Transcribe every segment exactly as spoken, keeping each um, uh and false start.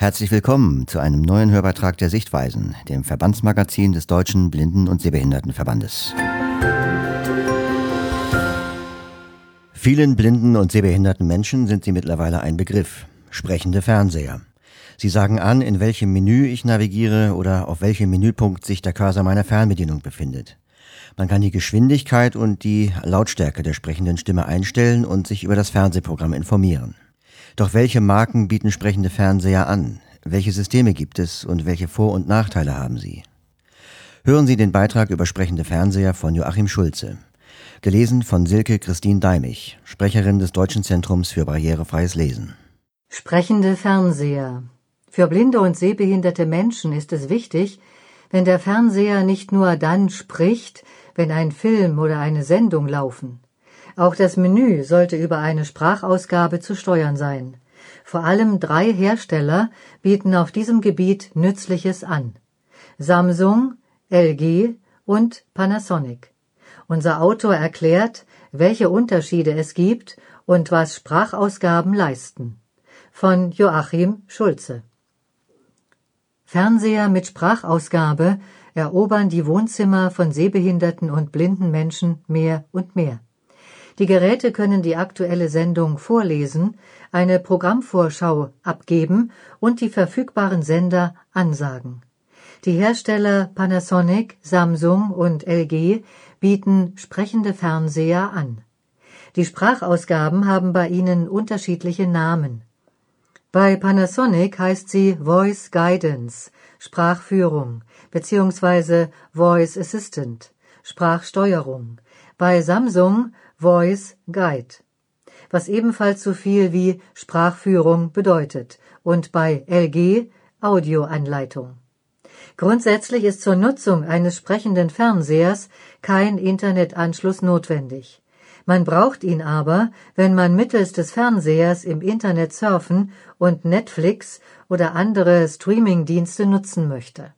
Herzlich willkommen zu einem neuen Hörbeitrag der Sichtweisen, dem Verbandsmagazin des Deutschen Blinden- und Sehbehindertenverbandes. Vielen blinden und sehbehinderten Menschen sind sie mittlerweile ein Begriff: sprechende Fernseher. Sie sagen an, in welchem Menü ich navigiere oder auf welchem Menüpunkt sich der Cursor meiner Fernbedienung befindet. Man kann die Geschwindigkeit und die Lautstärke der sprechenden Stimme einstellen und sich über das Fernsehprogramm informieren. Doch welche Marken bieten sprechende Fernseher an? Welche Systeme gibt es und welche Vor- und Nachteile haben sie? Hören Sie den Beitrag über sprechende Fernseher von Joachim Schulze. Gelesen von Silke Christine Deimich, Sprecherin des Deutschen Zentrums für barrierefreies Lesen. Sprechende Fernseher. Für blinde und sehbehinderte Menschen ist es wichtig, wenn der Fernseher nicht nur dann spricht, wenn ein Film oder eine Sendung laufen. Auch das Menü sollte über eine Sprachausgabe zu steuern sein. Vor allem drei Hersteller bieten auf diesem Gebiet Nützliches an: Samsung, L G und Panasonic. Unser Autor erklärt, welche Unterschiede es gibt und was Sprachausgaben leisten. Von Joachim Schulze. Fernseher mit Sprachausgabe erobern die Wohnzimmer von sehbehinderten und blinden Menschen mehr und mehr. Die Geräte können die aktuelle Sendung vorlesen, eine Programmvorschau abgeben und die verfügbaren Sender ansagen. Die Hersteller Panasonic, Samsung und L G bieten sprechende Fernseher an. Die Sprachausgaben haben bei ihnen unterschiedliche Namen. Bei Panasonic heißt sie Voice Guidance, Sprachführung, beziehungsweise Voice Assistant, Sprachsteuerung. Bei Samsung Voice Guide, was ebenfalls so viel wie Sprachführung bedeutet, und bei L G Audioanleitung. Grundsätzlich ist zur Nutzung eines sprechenden Fernsehers kein Internetanschluss notwendig. Man braucht ihn aber, wenn man mittels des Fernsehers im Internet surfen und Netflix oder andere Streamingdienste nutzen möchte.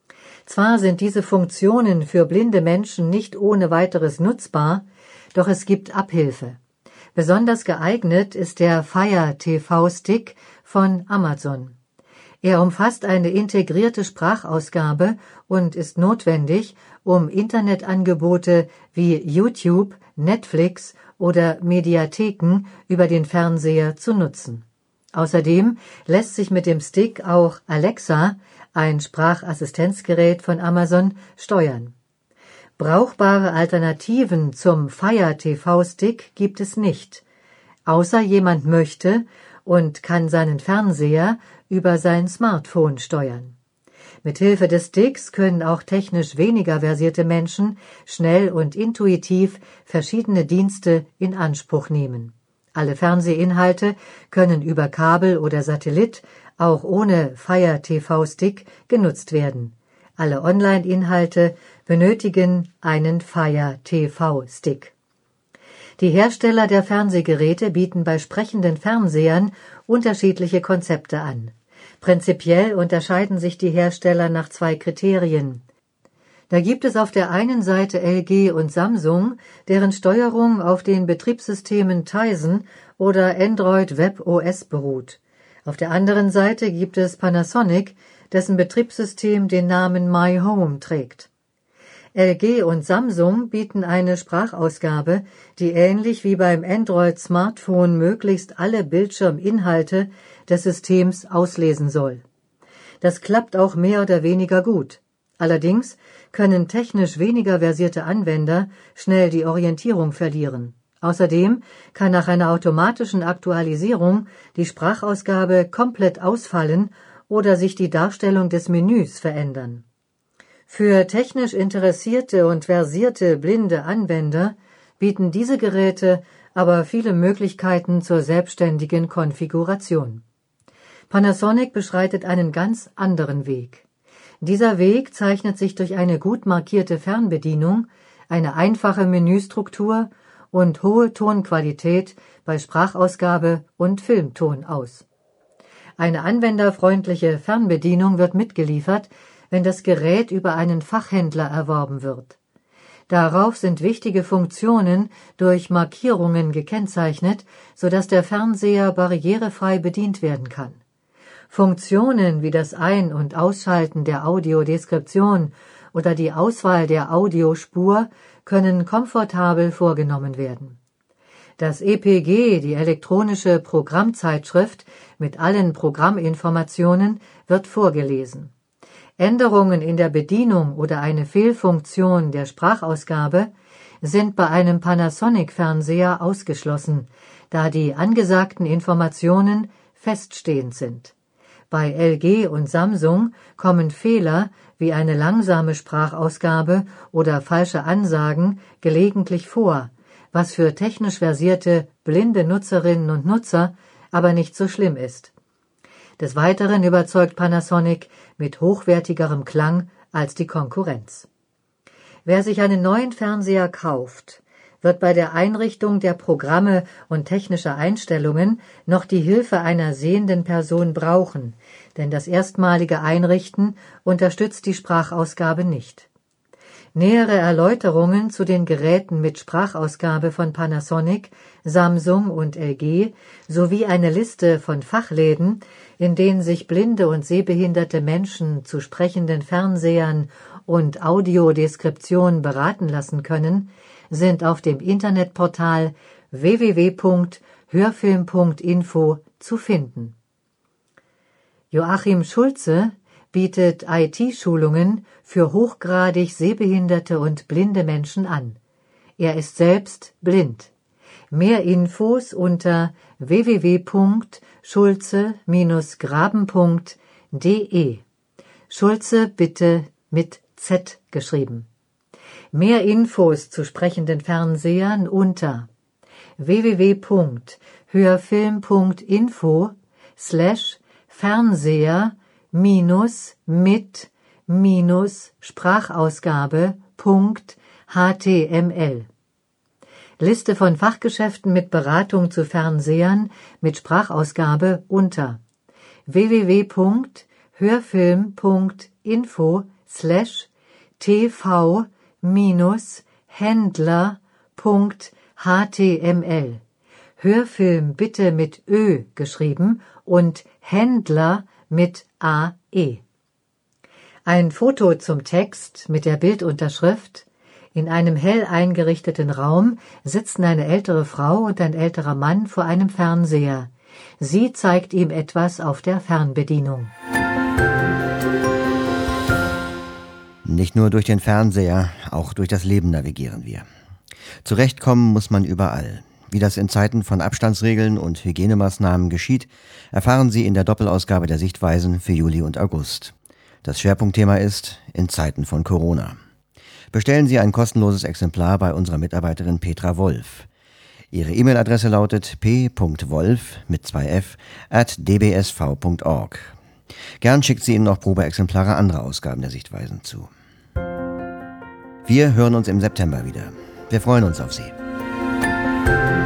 Zwar sind diese Funktionen für blinde Menschen nicht ohne weiteres nutzbar, doch es gibt Abhilfe. Besonders geeignet ist der Fire T V-Stick von Amazon. Er umfasst eine integrierte Sprachausgabe und ist notwendig, um Internetangebote wie YouTube, Netflix oder Mediatheken über den Fernseher zu nutzen. Außerdem lässt sich mit dem Stick auch Alexa, ein Sprachassistenzgerät von Amazon, steuern. Brauchbare Alternativen zum Fire T V-Stick gibt es nicht, außer jemand möchte und kann seinen Fernseher über sein Smartphone steuern. Mithilfe des Sticks können auch technisch weniger versierte Menschen schnell und intuitiv verschiedene Dienste in Anspruch nehmen. Alle Fernsehinhalte können über Kabel oder Satellit, auch ohne Fire T V-Stick, genutzt werden. Alle Online-Inhalte benötigen einen Fire T V-Stick. Die Hersteller der Fernsehgeräte bieten bei sprechenden Fernsehern unterschiedliche Konzepte an. Prinzipiell unterscheiden sich die Hersteller nach zwei Kriterien. Da gibt es auf der einen Seite L G und Samsung, deren Steuerung auf den Betriebssystemen Tizen oder Android Web O S beruht. Auf der anderen Seite gibt es Panasonic, dessen Betriebssystem den Namen My Home trägt. L G und Samsung bieten eine Sprachausgabe, die ähnlich wie beim Android-Smartphone möglichst alle Bildschirminhalte des Systems auslesen soll. Das klappt auch mehr oder weniger gut. Allerdings können technisch weniger versierte Anwender schnell die Orientierung verlieren. Außerdem kann nach einer automatischen Aktualisierung die Sprachausgabe komplett ausfallen oder sich die Darstellung des Menüs verändern. Für technisch interessierte und versierte blinde Anwender bieten diese Geräte aber viele Möglichkeiten zur selbstständigen Konfiguration. Panasonic beschreitet einen ganz anderen Weg. Dieser Weg zeichnet sich durch eine gut markierte Fernbedienung, eine einfache Menüstruktur und hohe Tonqualität bei Sprachausgabe und Filmton aus. Eine anwenderfreundliche Fernbedienung wird mitgeliefert, wenn das Gerät über einen Fachhändler erworben wird. Darauf sind wichtige Funktionen durch Markierungen gekennzeichnet, sodass der Fernseher barrierefrei bedient werden kann. Funktionen wie das Ein- und Ausschalten der Audiodeskription oder die Auswahl der Audiospur können komfortabel vorgenommen werden. Das E P G, die elektronische Programmzeitschrift mit allen Programminformationen, wird vorgelesen. Änderungen in der Bedienung oder eine Fehlfunktion der Sprachausgabe sind bei einem Panasonic-Fernseher ausgeschlossen, da die angesagten Informationen feststehend sind. Bei L G und Samsung kommen Fehler wie eine langsame Sprachausgabe oder falsche Ansagen gelegentlich vor, was für technisch versierte blinde Nutzerinnen und Nutzer aber nicht so schlimm ist. Des Weiteren überzeugt Panasonic mit hochwertigerem Klang als die Konkurrenz. Wer sich einen neuen Fernseher kauft, wird bei der Einrichtung der Programme und technischer Einstellungen noch die Hilfe einer sehenden Person brauchen, denn das erstmalige Einrichten unterstützt die Sprachausgabe nicht. Nähere Erläuterungen zu den Geräten mit Sprachausgabe von Panasonic, Samsung und L G sowie eine Liste von Fachläden, in denen sich blinde und sehbehinderte Menschen zu sprechenden Fernsehern und Audiodeskription beraten lassen können, sind auf dem Internetportal w w w punkt hörfilm punkt info zu finden. Joachim Schulze bietet I T-Schulungen für hochgradig sehbehinderte und blinde Menschen an. Er ist selbst blind. Mehr Infos unter w w w punkt schulze Bindestrich graben punkt de. Schulze bitte mit Z geschrieben. Mehr Infos zu sprechenden Fernsehern unter w w w punkt hörfilm punkt info slash Fernseher minus mit minus Sprachausgabe Punkt H T M L. Liste von Fachgeschäften mit Beratung zu Fernsehern mit Sprachausgabe unter w w w punkt hörfilm punkt info slash t v minus händler punkt h t m l. Hörfilm bitte mit Ö geschrieben und Händler mit A E. Ein Foto zum Text mit der Bildunterschrift: In einem hell eingerichteten Raum sitzen eine ältere Frau und ein älterer Mann vor einem Fernseher. Sie zeigt ihm etwas auf der Fernbedienung. Nicht nur durch den Fernseher, auch durch das Leben navigieren wir. Zurechtkommen muss man überall. Wie das in Zeiten von Abstandsregeln und Hygienemaßnahmen geschieht, erfahren Sie in der Doppelausgabe der Sichtweisen für Juli und August. Das Schwerpunktthema ist in Zeiten von Corona. Bestellen Sie ein kostenloses Exemplar bei unserer Mitarbeiterin Petra Wolf. Ihre E-Mail-Adresse lautet p punkt wolf mit zwei f at d b s v punkt org. Gern schickt sie Ihnen noch Probeexemplare anderer Ausgaben der Sichtweisen zu. Wir hören uns im September wieder. Wir freuen uns auf Sie.